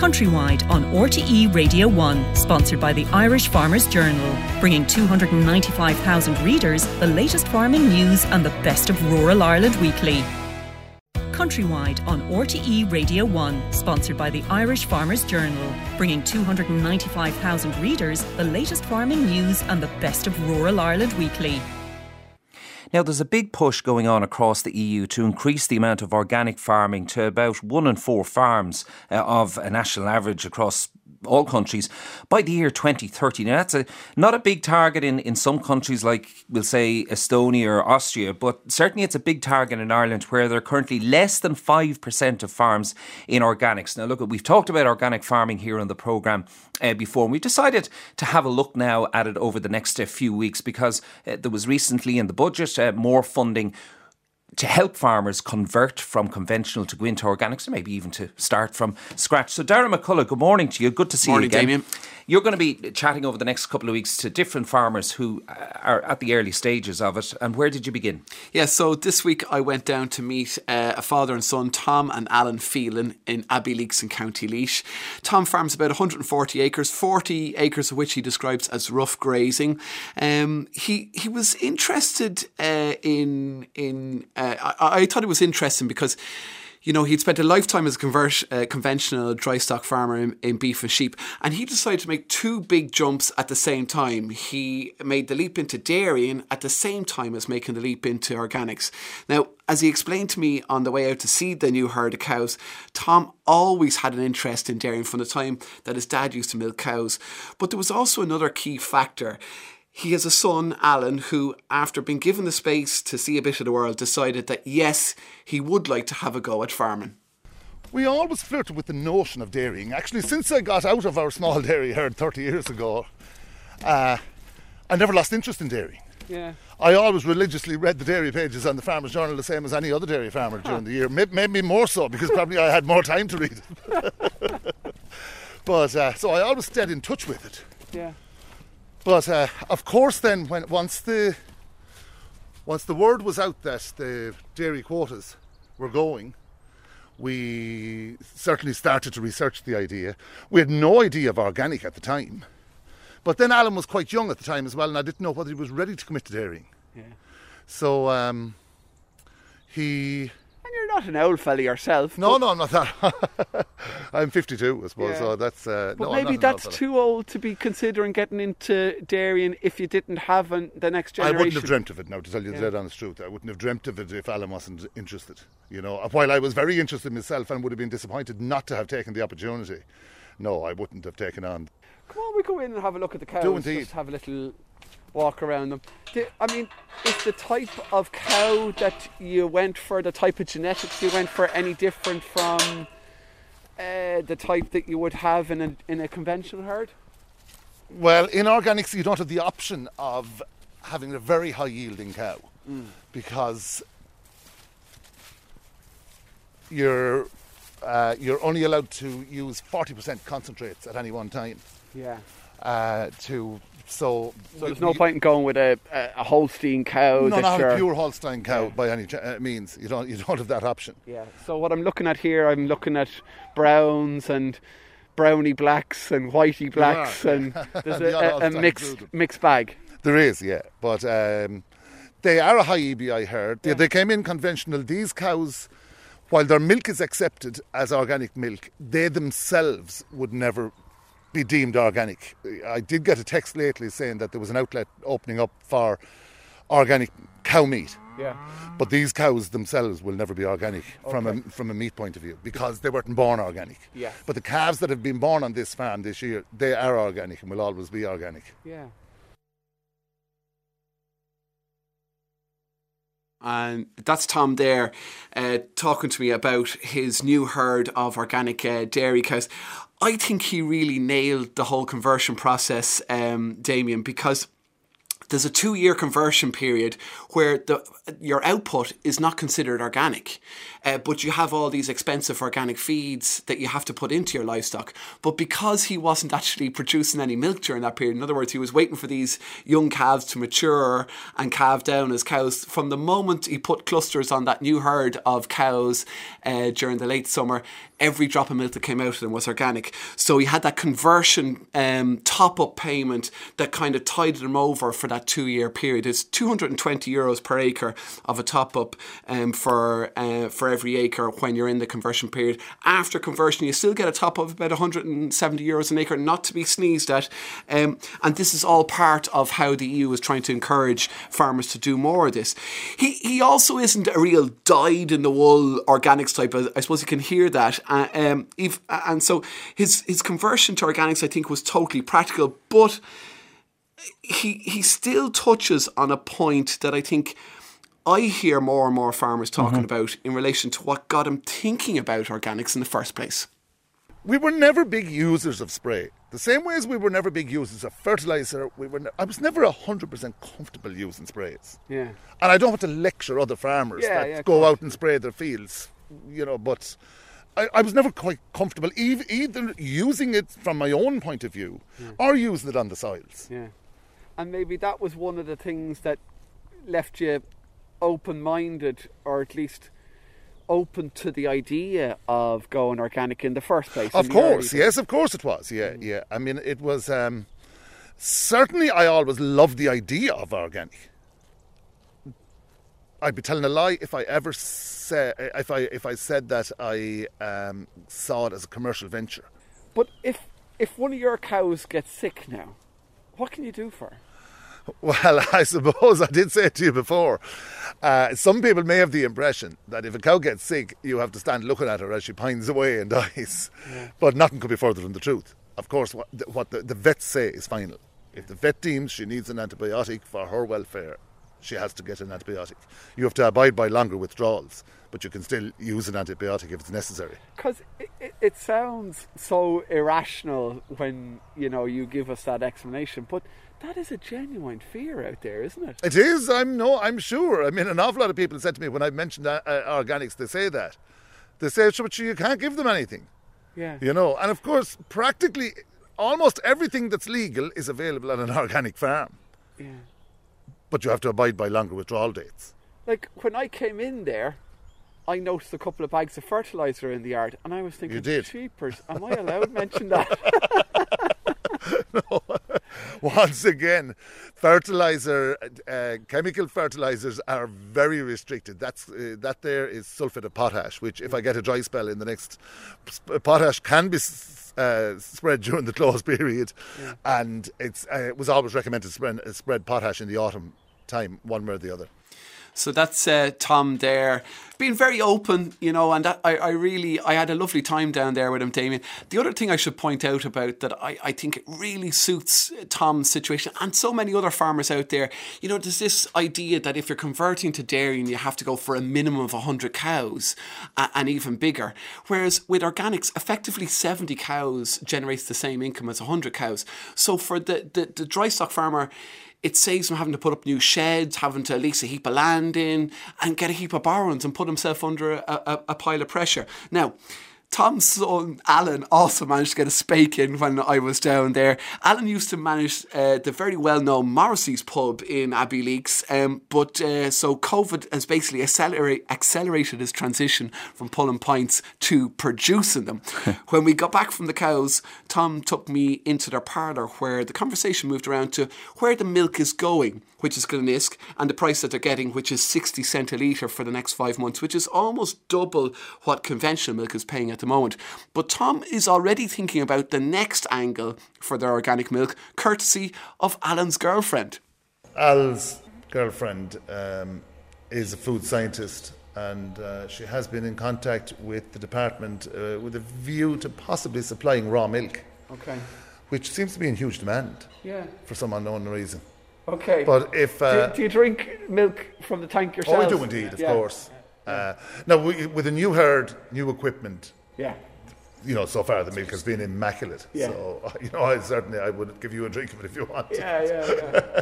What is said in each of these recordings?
Countrywide on RTE Radio 1, sponsored by the Irish Farmers Journal, bringing 295,000 readers the latest farming news and the best of rural Ireland weekly. Countrywide on RTE Radio 1, sponsored by the Irish Farmers Journal, bringing 295,000 readers the latest farming news and the best of rural Ireland weekly. Now, there's a big push going on across the EU to increase the amount of organic farming to about 1 in 4 farms of a national average across all countries by the year 2030. Now, that's not a big target in some countries like, we'll say, Estonia or Austria, but certainly it's a big target in Ireland, where there are currently less than 5% of farms in organics. Now, look, we've talked about organic farming here on the programme before, and we decided to have a look now at it over the next few weeks, because there was recently in the budget more funding to help farmers convert from conventional to go into organics, and maybe even to start from scratch. So Darragh McCullough, good morning to you. Good to see you again. Morning, Damien. You're going to be chatting over the next couple of weeks to different farmers who are at the early stages of it. And where did you begin? Yeah, so this week I went down to meet a father and son, Tom and Alan Phelan, in Abbeyleix in County Laois. Tom farms about 140 acres, 40 acres of which he describes as rough grazing. He was interested I thought it was interesting because, you know, he'd spent a lifetime as a conventional dry stock farmer in beef and sheep, and he decided to make 2 big jumps at the same time. He made the leap into dairying at the same time as making the leap into organics. Now, as he explained to me on the way out to see the new herd of cows, Tom always had an interest in dairying from the time that his dad used to milk cows. But there was also another key factor. He has a son, Alan, who, after being given the space to see a bit of the world, decided that, yes, he would like to have a go at farming. We always flirted with the notion of dairying. Actually, since I got out of our small dairy herd 30 years ago, I never lost interest in dairying. Yeah. I always religiously read the dairy pages on the Farmers Journal, the same as any other dairy farmer during the year. Maybe more so, because probably I had more time to read it. But so I always stayed in touch with it. Yeah. But of course, then once the word was out that the dairy quotas were going, we certainly started to research the idea. We had no idea of organic at the time, but then Alan was quite young at the time as well, and I didn't know whether he was ready to commit to dairying. Yeah. So he. You're not an old fella yourself. No, I'm not that. I'm 52, I suppose. Yeah. So that's. But maybe that's too old to be considering getting into dairying if you didn't have the next generation. I wouldn't have dreamt of it. Now, to tell you the dead honest truth, I wouldn't have dreamt of it if Alan wasn't interested. You know, while I was very interested myself and would have been disappointed not to have taken the opportunity. No, I wouldn't have taken on. Come on, we go in and have a look at the cows. Do indeed. Just have a little walk around them. I mean, is the type of cow that you went for, the type of genetics you went for, any different from the type that you would have in a conventional herd? Well, in organics you don't have the option of having a very high yielding cow because you're only allowed to use 40% concentrates at any one time. Yeah. So there's no point in going with a Holstein cow. No, not a pure Holstein cow by any means. You don't have that option. Yeah. So what I'm looking at here, I'm looking at browns and brownie blacks and whitey blacks, and there's a mixed bag. There is, yeah. But they are a high EBI herd. Yeah. They came in conventional. These cows, while their milk is accepted as organic milk, they themselves would never be deemed organic. I did get a text lately saying that there was an outlet opening up for organic cow meat. Yeah. But these cows themselves will never be organic from a meat point of view because they weren't born organic. Yeah. But the calves that have been born on this farm this year, they are organic and will always be organic. Yeah. And that's Tom there talking to me about his new herd of organic dairy cows. I think he really nailed the whole conversion process, Damien, because there's a 2-year conversion period where your output is not considered organic, but you have all these expensive organic feeds that you have to put into your livestock. But because he wasn't actually producing any milk during that period, in other words, he was waiting for these young calves to mature and calve down as cows. From the moment he put clusters on that new herd of cows during the late summer, every drop of milk that came out of them was organic. So he had that conversion top-up payment that kind of tided him over for that 2-year period. It's €220 per acre of a top-up for every acre when you're in the conversion period. After conversion, you still get a top-up of about €170 an acre, not to be sneezed at. And this is all part of how the EU is trying to encourage farmers to do more of this. He also isn't a real dyed-in-the-wool organics type. I suppose you can hear that. And so his conversion to organics, I think, was totally practical. But he still touches on a point that I think I hear more and more farmers talking about in relation to what got him thinking about organics in the first place. We were never big users of spray. The same way as we were never big users of fertiliser, I was never 100% comfortable using sprays. Yeah. And I don't want to lecture other farmers that go out and spray their fields, but I was never quite comfortable either using it from my own point of view or using it on the soils. Yeah. And maybe that was one of the things that left you open-minded, or at least open to the idea of going organic in the first place. Of course, yes, of course it was. Yeah. I mean, it was certainly I always loved the idea of organic. I'd be telling a lie if I ever said if I said that I saw it as a commercial venture. But if one of your cows gets sick now, what can you do for her? Well, I suppose I did say it to you before. Some people may have the impression that if a cow gets sick, you have to stand looking at her as she pines away and dies. Yeah. But nothing could be further from the truth. Of course, what the vets say is final. If the vet deems she needs an antibiotic for her welfare, she has to get an antibiotic. You have to abide by longer withdrawals, but you can still use an antibiotic if it's necessary. Because it sounds so irrational when you give us that explanation, but that is a genuine fear out there, isn't it? It is. I'm sure. I mean, an awful lot of people said to me when I mentioned organics, they say that. They say, but you can't give them anything. Yeah. And of course, practically almost everything that's legal is available on an organic farm. Yeah. But you have to abide by longer withdrawal dates. Like, when I came in there, I noticed a couple of bags of fertiliser in the yard, and I was thinking, you did. Cheapers, am I allowed to mention that? No. Once again, chemical fertilisers are very restricted. That there is sulphate of potash, which if I get a dry spell in the next, potash can be spread during the close period, and it was always recommended to spread potash in the autumn time, one way or the other. So that's Tom there, being very open, and that I had a lovely time down there with him, Damien. The other thing I should point out about that I think it really suits Tom's situation and so many other farmers out there, there's this idea that if you're converting to dairy and you have to go for a minimum of 100 cows and even bigger, whereas with organics, effectively 70 cows generates the same income as 100 cows. So for the dry stock farmer, it saves him having to put up new sheds, having to lease a heap of land in and get a heap of borrowings and put himself under a pile of pressure. Now, Tom's son, Alan, also managed to get a spake in when I was down there. Alan used to manage the very well-known Morrissey's pub in Abbeyleix, but so COVID has basically accelerated his transition from pulling pints to producing them. When we got back from the cows, Tom took me into their parlour where the conversation moved around to where the milk is going, which is Glenisk, and the price that they're getting, which is 60 cent a litre for the next 5 months, which is almost double what conventional milk is paying at the moment. But Tom is already thinking about the next angle for their organic milk, courtesy of Alan's girlfriend. Al's girlfriend is a food scientist, and she has been in contact with the department with a view to possibly supplying raw milk. Okay. Which seems to be in huge demand. Yeah. For some unknown reason. Okay. But if do you drink milk from the tank yourself? Oh, we do indeed, of course. Now, with a new herd, new equipment. Yeah. So far the milk has been immaculate. Yeah. So, I would give you a drink of it if you want. Yeah.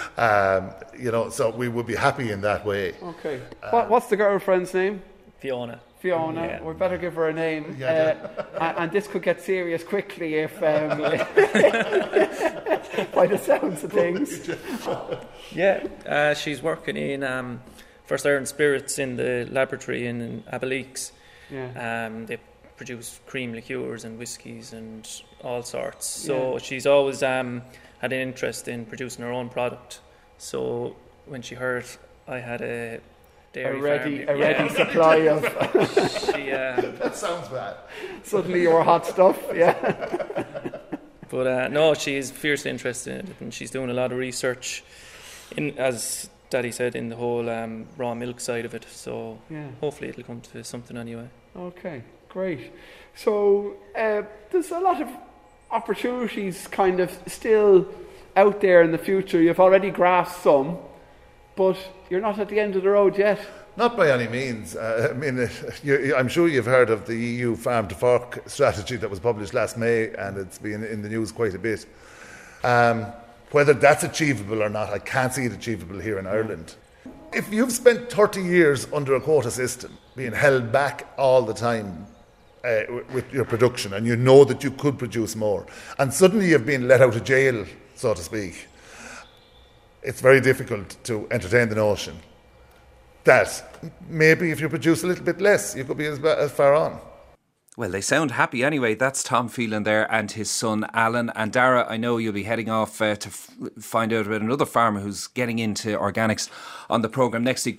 So we would be happy in that way. Okay. What's the girlfriend's name? Fiona. Yeah. We better give her a name. And this could get serious quickly if, by the sounds of things. Yeah, she's working in First Iron Spirits in the laboratory in Abbeyleix. Yeah. They produce cream liqueurs and whiskies and all sorts. So she's always had an interest in producing her own product. So when she heard I had a dairy ready supply of. That sounds bad. Suddenly your hot stuff, yeah. But no, she's fiercely interested in it, and she's doing a lot of research in, as Daddy said, in the whole raw milk side of it. So hopefully it'll come to something anyway. Okay, great. So there's a lot of opportunities kind of still out there in the future. You've already grasped some, but you're not at the end of the road yet. Not by any means. I mean, I'm sure you've heard of the EU Farm to Fork strategy that was published last May, and it's been in the news quite a bit. Whether that's achievable or not, I can't see it achievable here in Ireland. If you've spent 30 years under a quota system, being held back all the time with your production, and you know that you could produce more, and suddenly you've been let out of jail, so to speak, it's very difficult to entertain the notion that maybe if you produce a little bit less, you could be as far on. Well, they sound happy anyway. That's Tom Phelan there and his son Alan. And Dara, I know you'll be heading off to find out about another farmer who's getting into organics on the programme next week.